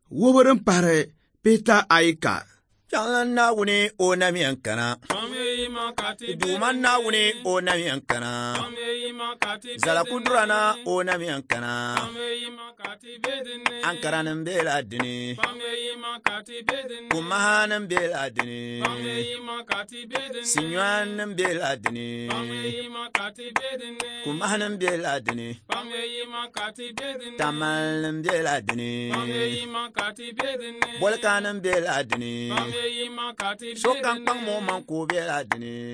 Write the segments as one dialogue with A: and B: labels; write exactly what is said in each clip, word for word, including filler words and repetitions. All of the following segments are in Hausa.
A: woborin pare Peter Aika.
B: Jangan na wuni o na mi ankana. Duman na wuni o na mi ankana. Zala kudrana o na mi ankana. Ankara nambela dini. Kumaha nambela dini. Sinywan nambela dini. Kumaha nambela dini. Tamal nambela dini. Bolka nambela dini. So kan pang mo man ko bela dini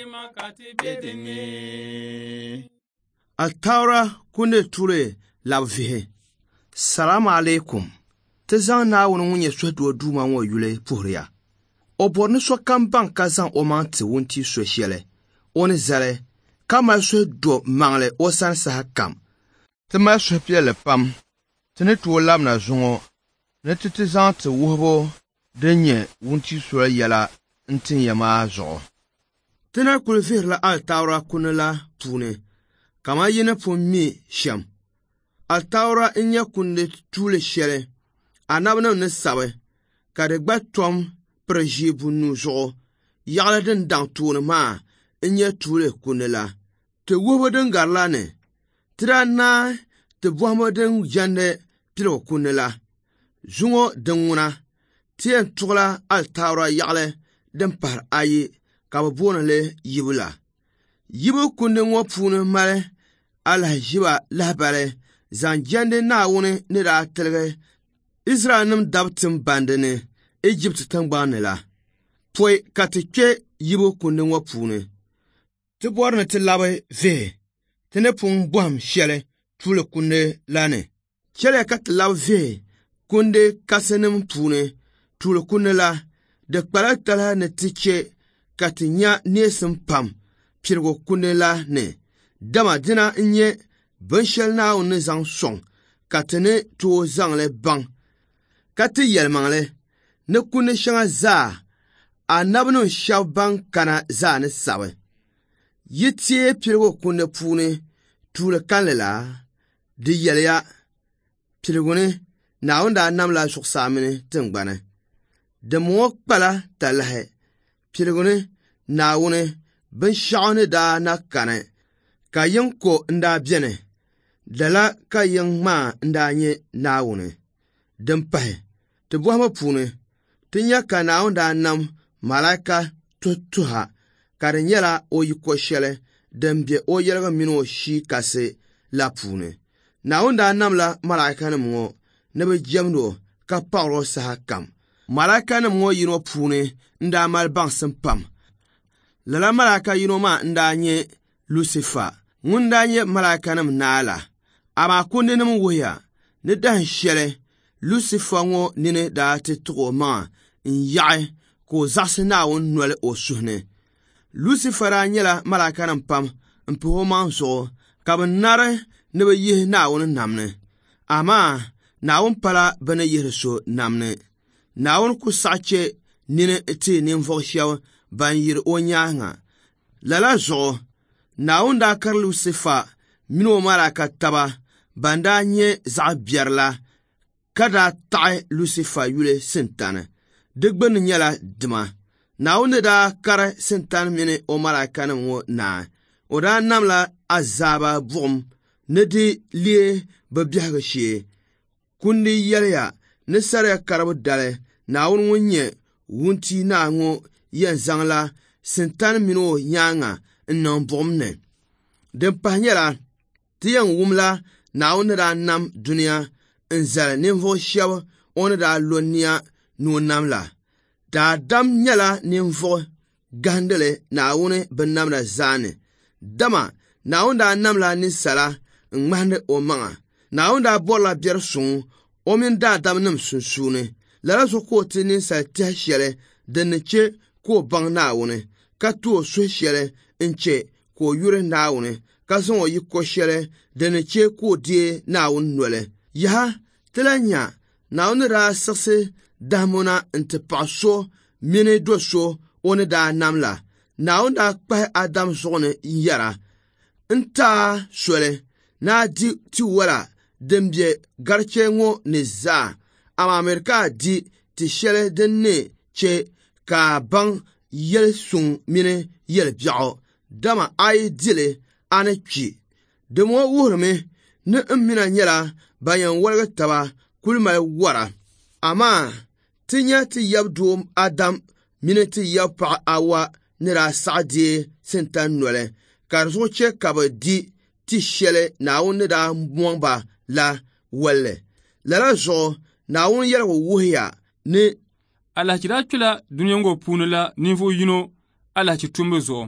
B: dini
A: Altaura kune ture labvihe. Salamu alaikum. Tezan na wonu nye swedwo duma wo yule puhria. Oborne so kan ban kazan o man te wonti so hyele. Oni zale kama swedwo mangle o san sa kam. Te ma swepele pam. Tene to lam na zongo. Ne titizan te wobo denye wunti sura yala ntin yama zo. Tena kulfir la altaura kunela pune. Kama yene pun mi shem. Altaura inya kunde tule shere. Anabna ne sabe. Kade gba tom preji bunu zo. Yala den dang tune ma. Inya tule kunela. Te wobo den garlane. Tira na te bohmo den jande pilo kunela. Zungo den wuna. Tien tukla altaura yagle den par ayi kababona le yibula. Yibu kunde ngo pune male ala jiba labale zanjande na wune ne da telge Israel nim dabtin bandene Egypt tangbane la. Poi katike yibu kunde ngo pune. Te borne te labe ve. Tene pun boam shele tule kunde lane. Shele kat labe ve kunde kasenim pune. Tule kunela de kpalatala ne tiche katinya nesim pam pirgo kunela ne dama dina nye benshel na on zang song katene to zang le bang kati yelmangle ne kunne shanga za anabno shabang kana za ne sawe yitie pirgo kunne pune tule kanlela di yelya pirgone na onda namla shuksamene tengbane de mo kpala talahe pilgone naawune bin shawne da na kane ka yin ko nda biene dala ka yin ma nda nye naawune din pahe te bohma pune tinya ka naawunda nam malaika tutuha kare nyela o yiko shele den bie o yelga mino shi kase la pune naawunda nam la malaika ne mo ne be jemdo ka pawro sa kam Malaka na mwo yino pune nda mal bangsen pam. Lala malaka yino ma nda nye Lucifer. Ngunda nye malaka nam nala. Ama kunde nam woya. Ne dan shele. Lucifer ngo nine da te tro ma. Nyae ko zase na won nwele o suhne. Lucifer a nyela malaka nam pam. Mpuho man zo. Kaben nare nebe yih na won namne. Ama na won pala bene yih so namne. Naawun ku sache nine eti ninfo shaw ban yir o nyaanga lala zo naawun da kar Lucifer mino malaka taba banda nye za bierla kada tae Lucifer yule sentane digben nyala dima naawun da kar sentan mine o malaka namo na o da namla azaba bum nedi lie babiaga shie kundi yelya ne sare karabu dale naawun wunye wunti na ngo yen zangla sentan mino nyanga nnan bomne den panyela tiyan wumla naawun da nam dunia nzal ninvo shaw on da lonia no namla da dam nyala ninvo gandele naawun ben namla zane dama naawun da namla ni sala ngmande o manga naawun da bola bier sun o min da dam nam sunsune Lara so ko tini sa tia shere dene che ko bang naawune ka tuo so shere nche ko yure naawune ka son yi ko shere dene che ko die naawun nwele ya telanya naawun ra sakse damona nte paso mine do so one da namla naawun da kpa adam sone yara nta swele na di ti wala dembie garche ngo ne za ama Amerika di ti shɛli din ne che ka baŋ yɛli suŋ mini yɛli biɛɣu dama a yi dili a ni kpi dimo wuhirimi ni n mina nyɛla ban yɛn waligi taba kuli mali wara amaa ti nyɛ ti yɛbi doo Adam mini ti yɛbi paɣa Awa ni daa saɣi dee sintan noli ka di zuɣu che ka bɛ di ti shɛli Naawuni ni daa mɔŋ ba la walli lala zuɣu Naawuni yɛligu wuhiya ni
C: alahachi daa kpɛla duniya ŋɔ puuni la ninvuɣu yino alahachi tumbu zuɣu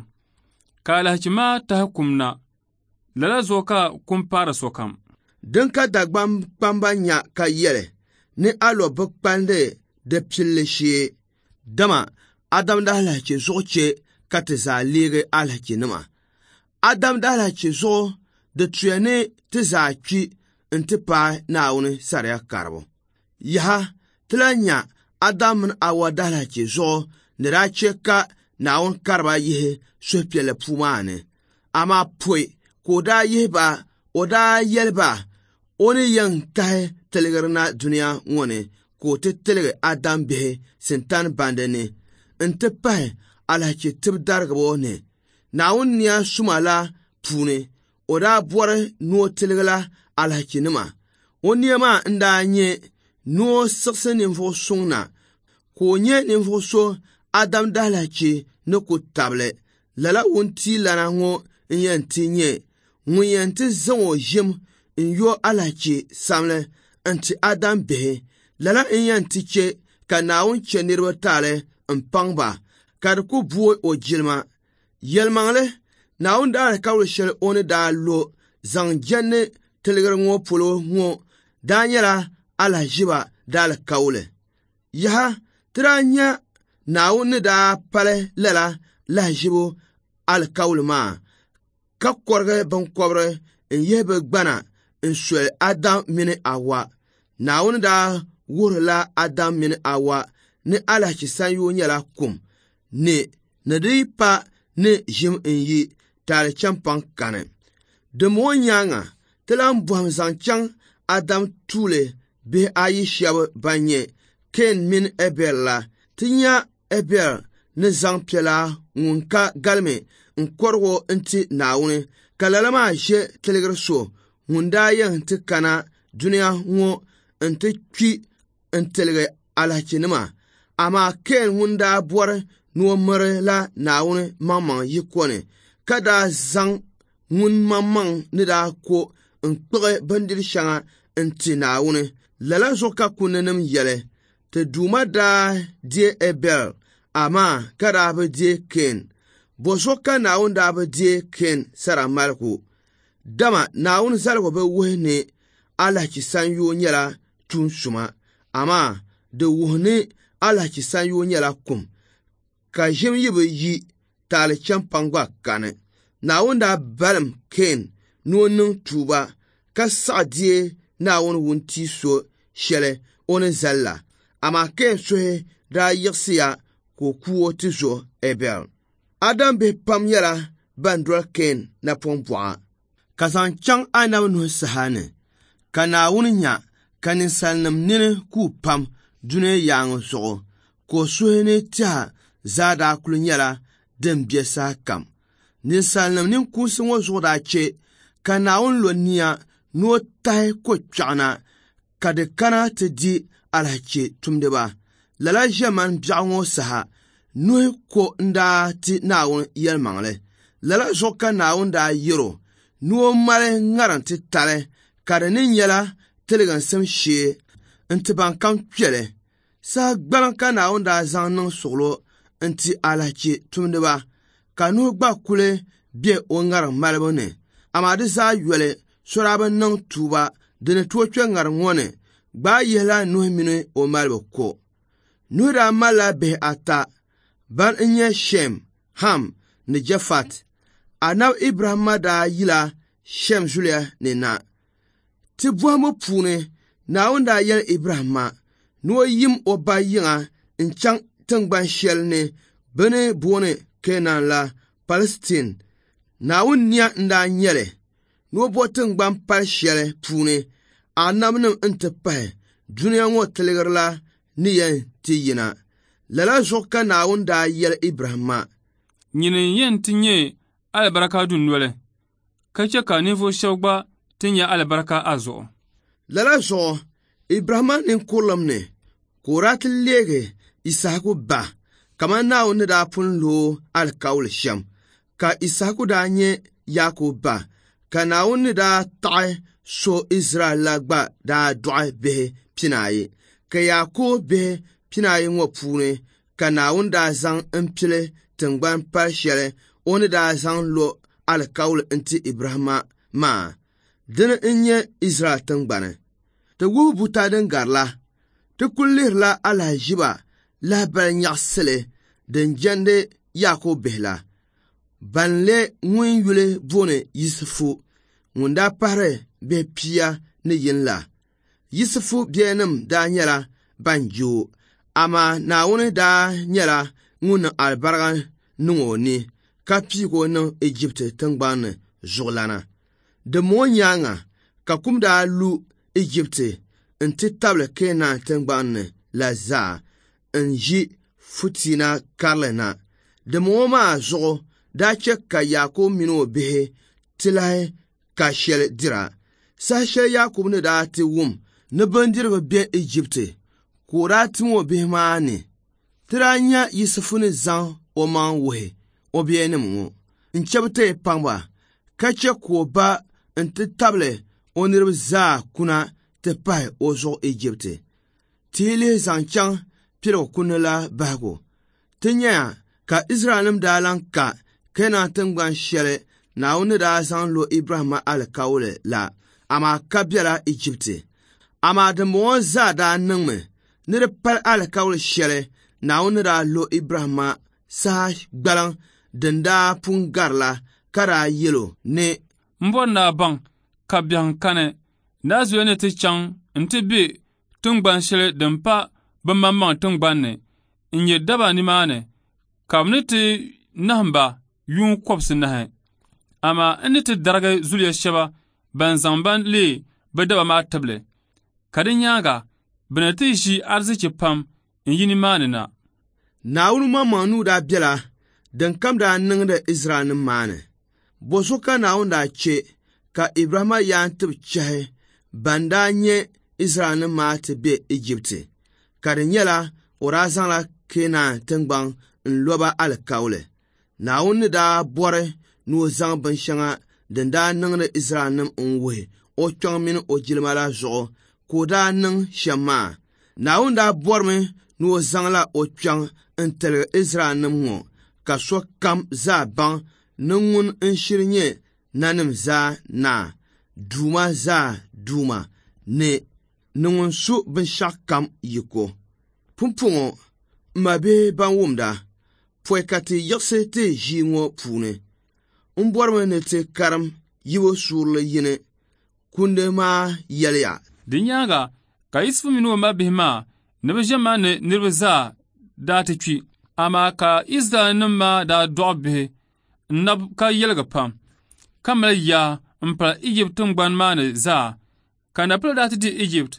C: ka alahachi maa tahi kum na lala zuɣu ka kum paari sokam
A: din ka Dagbam kpamba nya ka yɛli ni alo bɛ kpandi di pilli shee dama Adam daa alahachi zuɣu che ka ti zaa leegi alahachi nima Adam daa alahachi zuɣu di tuya ni ti zaa kpi n ti paai Naawuni sariya karibu yaha ti la nya Adam mini Awa daa alahachi zuɣu ni daa che ka Naawuni kariba yihi suhupiɛlli puu maa ni amaa poi ka o daa yihi ba o daa yɛli ba o ni yɛn kahi tiligiri na duniya ŋɔ ni ka o ti tiligi Adam bihi sintan bandi ni n ti pahi alahachi tibu darigibo ni Naawuni niya suma la puuni o daa bɔri ni o tiligi la alahachi nima o niya maa n daa nyɛ ni o siɣisi ninvuɣu suŋ na ka o nyɛ ninvuɣu so Adam daa alahachi ni ku tabili lala wuntii lana ŋɔ n yɛn ti nyɛ ŋun yɛn ti zaŋ o ʒim n yo alahachi samli n ti Adam bihi lala n yɛn ti che ka Naawuni che niriba taali n paŋ ba ka di ku booi o jilima yɛlimaŋli Naawuni daa alkawuli shɛli o ni daa lo zaŋ jɛnni tiligiri ŋɔ polo ŋɔ daa nyɛla alahaʒiba daa alkawuli yaha ti daa nya Naawuni ni daa pali lala lahaʒibu alkawuli maa ka kɔrigi binkɔbiri n yihi bɛ gbana n soli Adam mini Awa Naawuni daa wuhirila Adam mini Awa ni alahachi sanyoo nyɛla kum ni ni di pa ni ʒim n yi taali chɛmpaŋ kani dimi ŋɔ nyaaŋa ti lan bɔhim zaŋ chaŋ Adam tuuli bihi ayi shɛba ban nyɛ Kain mini Abel la ti nya Abel ni zaŋ piɛla ŋun ka galimi n kɔrigo n ti Naawuni ka lala maa ʒe tiligiri so ŋun daa yɛn ti kana duniya ŋɔ n ti kpi n tiligi alahachi nima amaa Kain ŋun daa bɔri ni o miri la Naawuni maŋmaŋ yiko ni ka daa zaŋ ŋun maŋmaŋ ni daa ko n kpuɣi bindiri shɛŋa n ti Naawuni lala zuɣu ka kunninim yɛli ti Duuma daa diɛ Abel amaa ka daa bi diɛ Kain bo zuɣu ka Naawuni daa bi diɛ Kain sara maligu dama Naawuni zaligu bi wuhi ni alahachi sanyoo nyɛla tuunsuma amaa di wuhi ni alahachi sanyoo nyɛla kum ka ʒim yi bi yi taali chɛmpaŋ gba kani Naawuni daa balim Kain ni o niŋ tuuba ka saɣi diɛ Naawuni wuntii so shɛli o ni zali la amaa Kain suhi daa yiɣisiya ka o kuo ti zo Abel Adam bihi pam nyɛla ban doli Kain napɔŋ bɔɣa ka zaŋ chaŋ anabi nuhi saha ni ka Naawuni nya ka ninsalinima nini ku pam duniya yaaŋa zuɣu ka o suhi ni tɛha zaa daa kuli nyɛla din be saha kam ninsalinima ninkuunsi ŋɔ zuɣu daa che ka Naawuni lo niya ni o tahi ko kpɛɣuna ka di kana ti di alahachi tumdiba lala ʒɛman biɛɣu ŋɔ saha nuhi ko n daa ti Naawuni yɛlimaŋli lala zuɣu ka Naawuni daa yɛro ni o mali ŋariŋ ti tali ka di ni nyɛla tiliginsim shee n ti ban kam kpɛli saha gbaliŋ ka Naawuni daa zaŋ niŋ suɣulo n ti alahachi tumdiba ka nuhi gba kuli be o ŋariŋ malibu ni amaa di zaa yɔli so daa bi niŋ tuuba dini tooi kpɛ ŋariŋ ŋɔ ni gbaa yihila nuhi mini o malibu ko nuhi daa malila bihi ata ban n nyɛ Shem, Ham ni Jafat anabi Ibrahima daa yila Shem zuliya ni na ti bɔhimu puuni Naawuni daa yɛli Ibrahima ni o yim o ba yiŋa n chaŋ tiŋgban shɛli ni bɛ ni booni Kenan la Palestine Naawuni niya n daa nyɛli ni o bo tiŋgban pali shɛli puuni anabinim n ti pahi duniya ŋɔ tiligirila ni yɛn ti yina lala zuɣu ka Naawuni daa yɛli Ibrahim ma
C: nyini yɛn ti nyɛ alibarika dundoli ka chɛ ka ninvuɣu shɛba gba ti nyɛ alibarika a zuɣu
A: lala zuɣu Ibrahima ninkurim ni ka o daa ti leegi Isaaku ba kamar Naawuni ni daa pun lo alikauli shɛm ka Isaaku daa nyɛ Yaakub ba ka Naawuni ni daa taɣi so Israel la gba daa dɔɣi bihi pinaayi ka Yaakub bihi pinaayi ŋɔ puuni ka Naawuni daa zaŋ n-pili tingbani pali shɛli o ni daa zaŋ lo alikauli n-ti Ibrahima maa dini n-nyɛ Israel tingbani ti wuhi buta din garila ti kuli lihirila alahiʒiba lahibali nyaɣisili din jɛndi Yaakub bihi la ban le ŋun yuli booni Yusufu ŋun daa pahiri bihi pia ni yin la Yusufu biɛhinim daa nyɛla ban joo ama Naawuni daa nyɛla ŋun niŋ alibariga niŋ o ni ka piigi o niŋ Ijipti tingbani zuɣulana di moo nyaaŋa ka kum daa lu Ijipti n-ti tabili Kanaan tingbani la zaa n-ʒi futina karili na di moo maa zuɣu daa chɛ ka Yaakub mini o bihi ti lahi ka shɛli dira saha shɛli Yaakub ni daa ti wum ni bindirigu be Ijipti ka o daa tim o bihi maa ni ti daa nya Yusufu ni zaŋ o maŋ wuhi o biɛhinim ŋɔ n-chabi ti paŋba ka chɛ ka o ba n-ti tabili o niriba zaa kuna ti pahi o zuɣu Ijipti ti yi lihi zaŋ chaŋ piligu kuni la bahigu ti nya ka Israelim daa lan ka Kanaan tingbani shɛli Naawuni daa zaŋ lo Ibrahima alikauli la amaa ka bɛla Ijipti amaa dimbɔŋɔ zaa daa niŋmi ni di pali alikauli shɛli Naawuni daa lo Ibrahima saha gbaliŋ din daa pun garila ka daa yɛlo ni
C: mbɔri naa baŋ ka biɛɣu kani daa zuya ni ti chaŋ n-ti be tingbani shɛli din pa bɛ maŋmaŋ tingbani ni n-nyɛ daba nimaani ka bɛ ni ti nahimba yuun kɔbisi nahi ama n ni ti darigi zuliya shɛba ban zaŋ ba lee bɛ daba maa tibili ka di nyaaŋa bɛ ni ti ʒi arziki pam n-yi nimaani na
A: Naawuni maŋmaŋ nuu daa bɛla din kam daa niŋdi Israelim maa ni boso ka Naawuni daa che ka Ibrahima yaan tibi chɛhi ban daa nyɛ Israelim maa ti be Ijipti ka di nyɛla o daa zaŋla Kanaan tingbani n-loba alikauli Naawuni daa bɔri ni o zaŋ binshɛŋa din daa niŋdi Israelim n-wuhi o kpɛŋ mini o jilima la zuɣu ka o daa niŋ shɛm maa Naawuni daa bɔrimi ni o zaŋla o kpɛŋ n-tiligi Israelim ŋɔ ka sokam zaa baŋ ni ŋun n-shiri nyɛ nanim zaa naa duuma zaa duuma ni ni ŋun su binshɛɣu kam yiko pumpɔŋɔ ma bihi ban wumda pɔi ka ti yiɣisi ti ʒii ŋɔ puuni n bɔrimi ni ti karim yibo suurili yini kundi maa yɛliya
C: di nyaaŋa ka Yusufu mini o ma bihi maa ni bɛ ʒe maa ni niriba zaa daa ti kpi amaa ka Israelim maa daa dɔɣi bihi n-nabi ka yɛligi pam ka mali yaa m-pali Ijipti tingbani maa ni zaa ka napila daa ti di Ijipti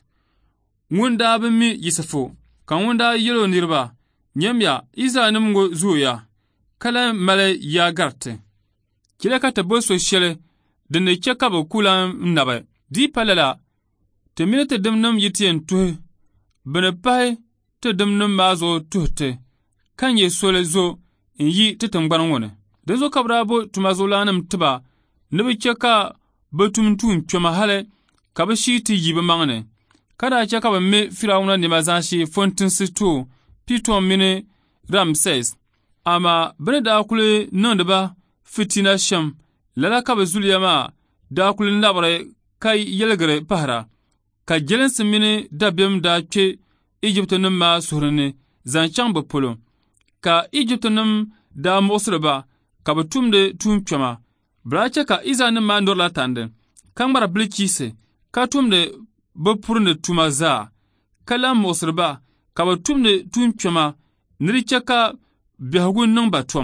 C: ŋun daa bi mi Yusufu ka ŋun daa yɛli o niriba nyɛmya Israelim ŋɔ zooya ka lan mali yaa gariti chɛli ka ti bo so shɛli din ni chɛ ka bɛ ku lan nabi dii pala la ti mini ti dimnim yi ti yɛn tuhi bɛ ni pahi ti dimnim maa zuɣu tuhi ti ka nyɛ soli zo n-yi ti tingbani ŋɔ ni di zo ka bɛ daa bo tuma zuɣulaanim tiba ni bɛ chɛ ka bɛ tum tuun kpɛma hali ka bɛ shii ti yi bɛ maŋ ni ka daa chɛ ka bɛ me Firawuna nima zaashee fontinsi too Pitom mini Ramses ama bɛ ni daa kuli niŋdi ba fitina shɛm lala ka bɛ zuliya maa daa kuli nabiri ka yɛligiri pahira ka jelinsi mini dabiɛm daa kpe Ijiptinim maa suhuri ni zaŋ chaŋ bɛ polo ka Ijiptinim daa muɣisiri ba ka bɛ tumdi tuun kpɛma bɛ daa chɛ ka Israelim maa nurila tandi ka ŋmari bilichiisi ka tumdi bɛ purini tuma zaa ka lan muɣisiri ba ka bɛ tumdi tuun kpɛma ni di chɛ ka biɛhigu niŋ ba tom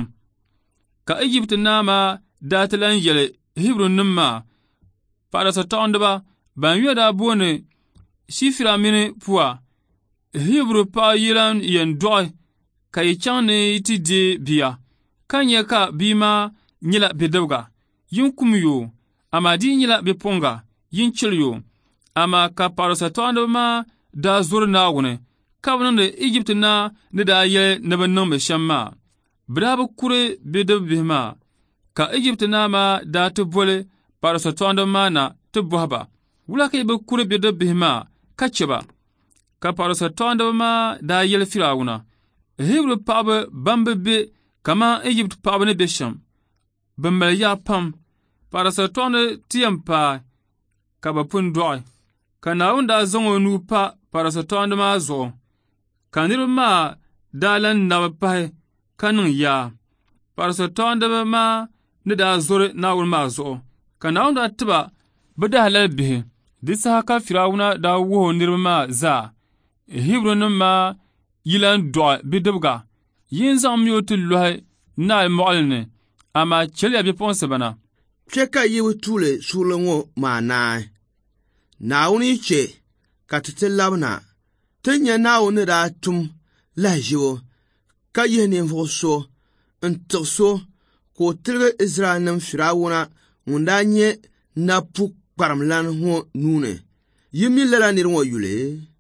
C: ka Ijipti naa maa daa ti lan yɛli Hibru nim maa paɣadasataɣindiba ban yɔ daa booni shifira mini puwa Hebrew pa yilan yen doi ka yi chang ni ti di biya kan ye ka bima nyila bidabga yin kum yo ama di nyila biponga yin chil yo ama ka parasa tondo ma da zur na wune ka wani da Egypt na ni da ye na ban nan be shamma brab kure bidab bihma ka Egypt na ma da to bole parasa tondo ma na to bohba wula ka be kure bidab bihma ka cheba ka parasa tondo ma da yel firawuna Hebrew paɣaba bambi be kama Egypt paɣaba ni be sham bambal ya pam parasa tondo tiyam pa ka ba pun doi ka Naawuni da zaŋ o nuu pa parasa tondo ma zuɣu ka niriba maa da lan nabi pahi ka niŋ yaa parasa tondo ma ni da zori Naawuni maa zuɣu ka Naawuni da tiba bɛ dahalali bihi di saha ka Firawuna da wuhi niriba maa zaa Hebrew nim maa yilan dɔɣi bidibga yin zaŋ miyo ti lɔhi naal mɔɣili ni ama chɛliya bipuɣinsi bana
A: kpɛ ka yibu tuuli suurili ŋɔ maa naai Naawuni che ka ti ti labina ti nya Naawuni daa tum lahaʒibu ka yihi ninvuɣu so n tiɣi so ka o tiligi Izraɛlnim Firawuna ŋun daa nyɛ napu kparimlana ŋɔ nuuni yi mi lala niri ŋɔ yuli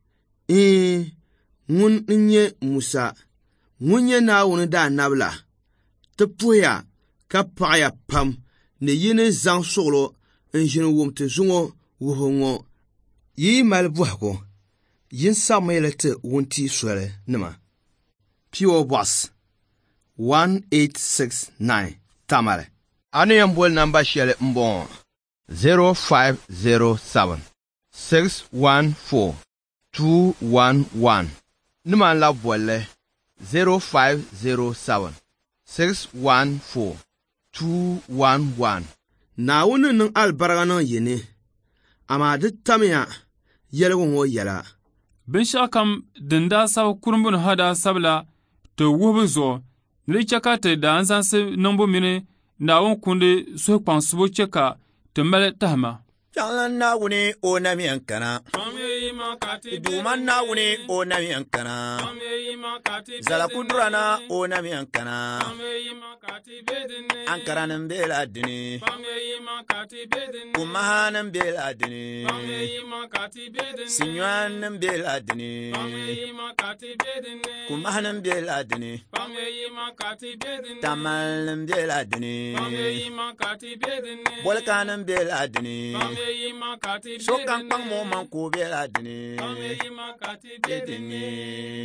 A: ee ŋun n-nyɛ Musa ŋun nyɛ Naawuni daa nabila ti puhiya ka paɣaya pam ni yi ni zaŋ suɣulo n ʒini wum ti zuŋɔ wuhi ŋɔ yi mali bɔhigu yin Samuel ti wunti soli nima P O Box one eight six nine Tamale anu yɛn boli namba shɛli n bɔŋɔ zero five zero seven six one four two one one nima la bolli zero five zero seven six one four two one one Naawuni niŋ albaraga niŋ yini ama di tamya yɛligu ŋɔ yɛla
C: binshaɣu kam din daa sabi kurumbu ni ha daa sabila ti wuhibu zuɣu ni di chɛ ka ti daan zaŋsi niŋbu mini Naawuni kundi suhu kpaŋsibu chɛ ka ti mali tahima
B: Jangan Naawuni o namiyan kana Duman Naawuni o namiyan kana Zala kudurana o namiyan kana Ankaranin bela dini Umahanin bela dini Sinyuanin bela dini Kumahanin bela dini Tamalnin bela dini Bolkanin bela dini so kan pang mo man ko bela dini dini